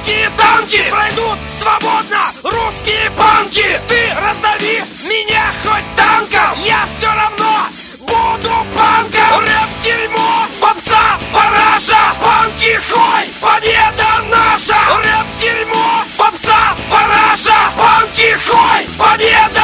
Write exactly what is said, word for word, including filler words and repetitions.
русские танки пройдут свободно, русские панки. Ты раздави меня хоть танком, я все равно буду панком. Рэп-дерьмо, попса, параша, панки, хой, победа наша. Рэп-дерьмо, попса, параша, панки, хой, победа